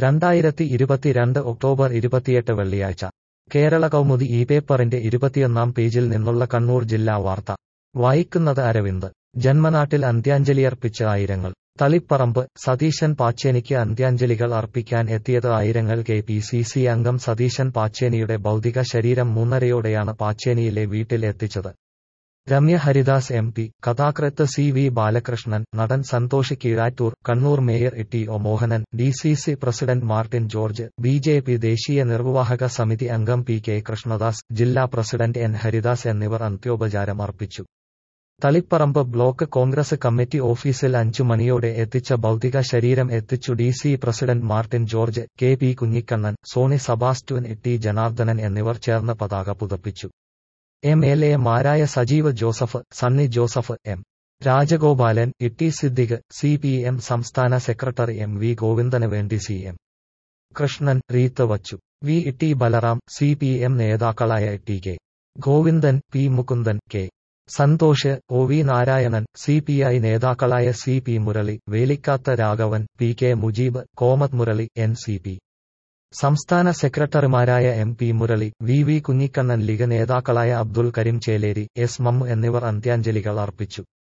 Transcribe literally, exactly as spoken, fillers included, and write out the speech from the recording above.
രണ്ടായിരത്തി ഇരുപത്തിരണ്ട് ഒക്ടോബർ ഇരുപത്തിയെട്ട് വെള്ളിയാഴ്ച കേരള കൗമുദി ഈ പേപ്പറിന്റെ ഇരുപത്തിയൊന്നാം പേജിൽ നിന്നുള്ള കണ്ണൂർ ജില്ലാ വാർത്ത വായിക്കുന്നത് അരവിന്ദ്. ജന്മനാട്ടിൽ അന്ത്യാഞ്ജലിയർപ്പിച്ച് ആയിരങ്ങൾ. തളിപ്പറമ്പ്. സതീശൻ പാച്ചേനിക്ക് അന്ത്യാഞ്ജലികൾ അർപ്പിക്കാൻ എത്തിയത് ആയിരങ്ങൾ. കെ പി സി സി അംഗം സതീശൻ പാച്ചേനിയുടെ ഭൗതിക ശരീരം മൂന്നരയോടെയാണ് പാച്ചേനിയിലെ വീട്ടിൽ എത്തിച്ചത്. രമ്യ ഹരിദാസ് എം പി, കഥാകൃത്ത് സി വി ബാലകൃഷ്ണൻ, നടൻ Santhosh Keezhattoor, Kannur mayor T O Mohanan, D C C president Martin George, B J P ദേശീയ നിർവ്വാഹക സമിതി അംഗം പി കെ കൃഷ്ണദാസ്, ജില്ലാ പ്രസിഡന്റ് എൻ ഹരിദാസ് എന്നിവർ അന്ത്യോപചാരം അർപ്പിച്ചു. തളിപ്പറമ്പ് ബ്ലോക്ക് കോൺഗ്രസ് കമ്മിറ്റി ഓഫീസിൽ അഞ്ചു മണിയോടെ എത്തിച്ച ഭൗതിക ശരീരം എത്തിച്ചു D C president Martin George, K P Kunhikannan, Sony Sebastian, T Janardhanan എന്നിവർ ചേർന്ന് പതാക പുതപ്പിച്ചു. എം എൽ എ മാരായ Sajeev Joseph, Sunny Joseph, M Rajagopalan, T Siddique, C P M സംസ്ഥാന സെക്രട്ടറി എം വി ഗോവിന്ദന് വേണ്ടി സി എം കൃഷ്ണൻ റീത്ത് വച്ചു. V T Balram, C P M നേതാക്കളായ T K Govindan, P Mukundan, K Santhosh, O V Narayanan, C P I നേതാക്കളായ C P Murali, വേലിക്കാത്ത Raghavan, P K Mujeeb, Komath Murali, N C P സംസ്ഥാന സെക്രട്ടറിമാരായ M P Murali, V V Kunhikannan, league നേതാക്കളായ Abdul Kareem Cheleri, S Mammu എന്നിവർ അന്ത്യാഞ്ജലികൾ അർപ്പിച്ചു.